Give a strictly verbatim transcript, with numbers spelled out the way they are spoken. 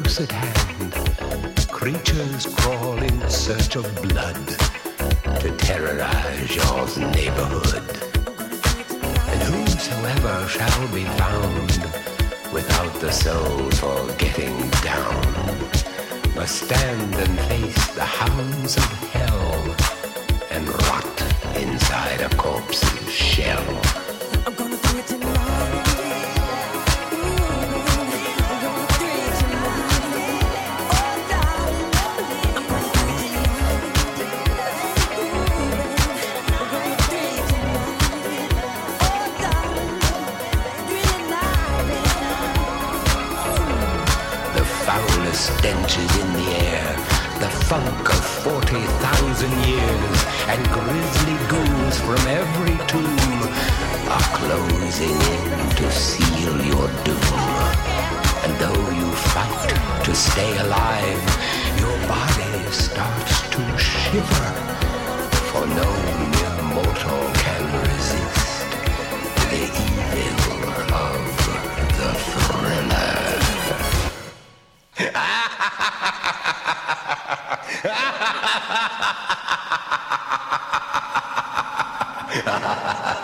close at hand, creatures crawl in search of blood to terrorize your neighborhood. And whosoever shall be found without the soul for getting down must stand and face the hounds of hell and rot inside a corpse's shell. I'm gonna do it tonight. Stench is in the air, the funk of forty thousand years, and grisly ghouls from every tomb are closing in to seal your doom. And though you fight to stay alive, your body starts to shiver, for no mere mortal can resist the evil of the thriller. Ha ha ha ha!